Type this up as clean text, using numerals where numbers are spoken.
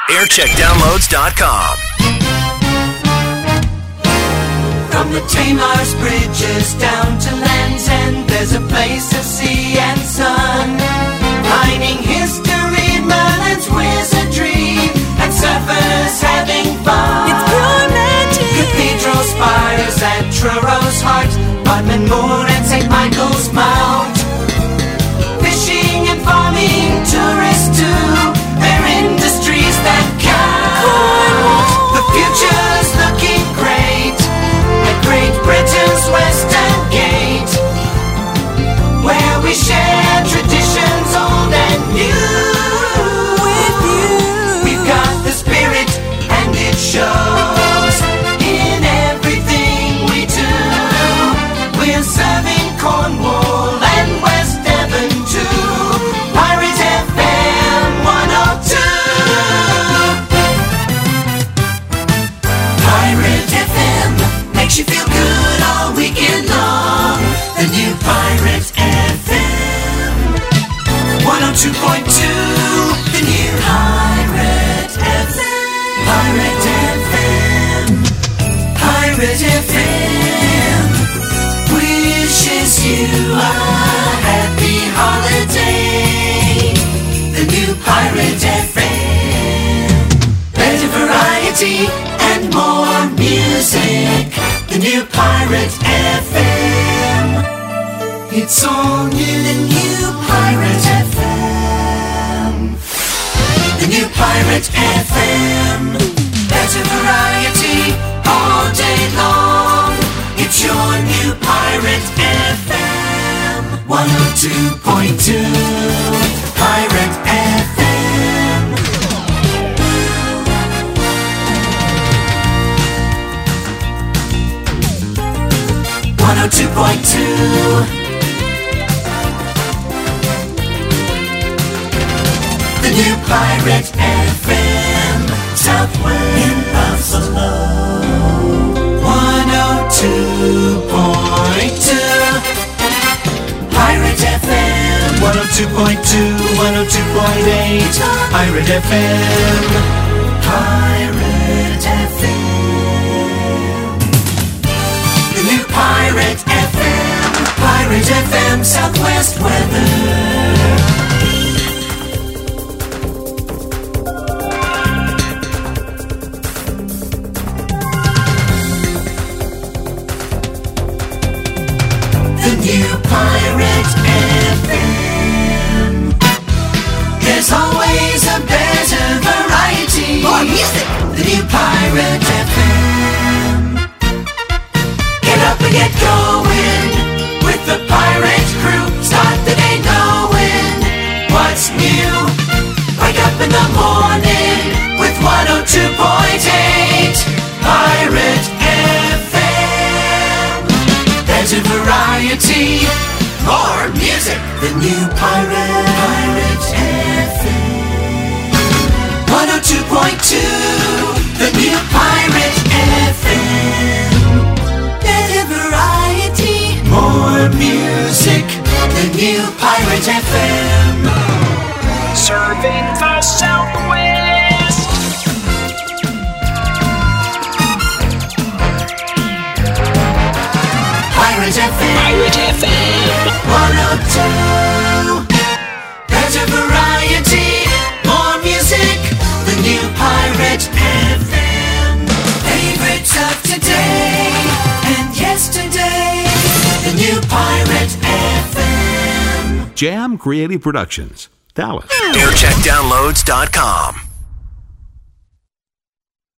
aircheckdownloads.com. From the Tamar's bridges down to Land's End, there's a place of sea and sun, mining history, Merlin's wizardry, and surfers having fun. It's pure magic. Cathedral spires at Truro Heart, Bodmin Moor and St. Michael's Mount. Fishing and farming, tourists too, they're industries that count. The future's looking great at Great Britain's Western Gate, where we share traditions old and new. With you, we've got the spirit and it shows in everything we do. We're serving Cornwall and West Devon too. Pirate FM 102. Pirate FM makes you feel good all weekend long. The new Pirate FM 102.2. The new Pirate FM. Pirate FM. Pirate FM wishes you a happy holiday. The new Pirate FM. Better variety and more music. The new Pirate FM. It's all new. The new Pirate FM. The new Pirate FM. Better variety all day long. It's your new Pirate FM 102.2. Pirate FM. 102.2. The new Pirate FM, Southwest in Buffalo. 102.2. Pirate FM 102.2, 102.8. Pirate FM. Pirate FM. The new Pirate FM. Pirate FM Southwest weather. New Pirate FM. There's always a better variety. More music. The new Pirate FM. Get up and get going with the Pirate crew. Start the day knowing what's new. Wake up in the morning with 102.8 Pirate FM. There's a variety, more music. The new Pirate FM 102.2. The new Pirate FM. Better variety, more music. The new Pirate FM. Serving the Southwest. Pirate FM. Pirate FM 102. Better variety, more music. The new Pirate FM. Favorites of today and yesterday. The new Pirate FM. Jam Creative Productions, Dallas. aircheckdownloads.com.